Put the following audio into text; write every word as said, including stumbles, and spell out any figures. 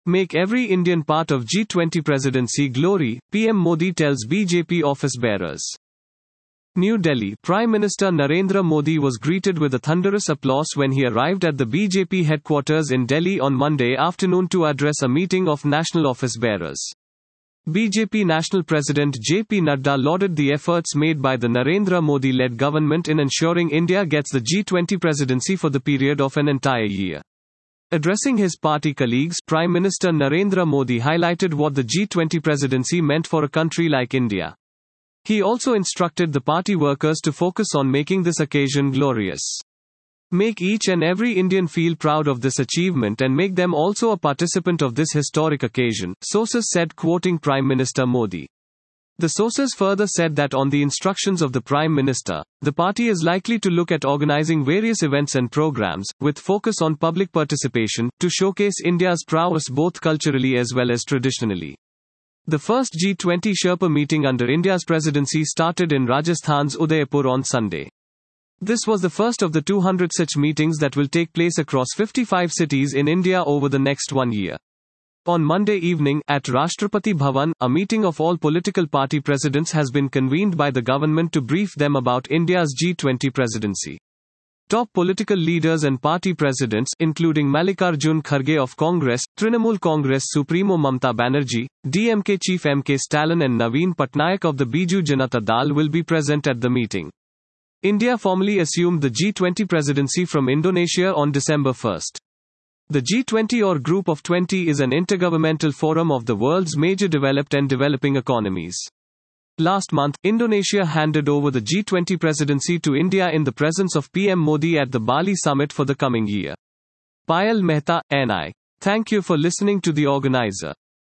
Make every Indian part of G twenty presidency glory, P M Modi tells B J P office bearers. New Delhi. Prime Minister Narendra Modi was greeted with a thunderous applause when he arrived at the B J P headquarters in Delhi on Monday afternoon to address a meeting of national office bearers. B J P National President J P Nadda lauded the efforts made by the Narendra Modi-led government in ensuring India gets the G twenty presidency for the period of an entire year. Addressing his party colleagues, Prime Minister Narendra Modi highlighted what the G twenty presidency meant for a country like India. He also instructed the party workers to focus on making this occasion glorious. Make each and every Indian feel proud of this achievement and make them also a participant of this historic occasion, sources said, quoting Prime Minister Modi. The sources further said that on the instructions of the Prime Minister, the party is likely to look at organizing various events and programs, with focus on public participation, to showcase India's prowess both culturally as well as traditionally. The first G twenty Sherpa meeting under India's presidency started in Rajasthan's Udaipur on Sunday. This was the first of the two hundred such meetings that will take place across fifty-five cities in India over the next one year. On Monday evening, at Rashtrapati Bhavan, a meeting of all political party presidents has been convened by the government to brief them about India's G twenty presidency. Top political leaders and party presidents, including Mallikarjun Kharge of Congress, Trinamool Congress Supremo Mamta Banerjee, D M K Chief M K Stalin and Naveen Patnaik of the Biju Janata Dal will be present at the meeting. India formally assumed the G twenty presidency from Indonesia on December first. The G twenty or Group of twenty is an intergovernmental forum of the world's major developed and developing economies. Last month, Indonesia handed over the G twenty presidency to India in the presence of P M Modi at the Bali summit for the coming year. Payal Mehta, N I. Thank you for listening to the organizer.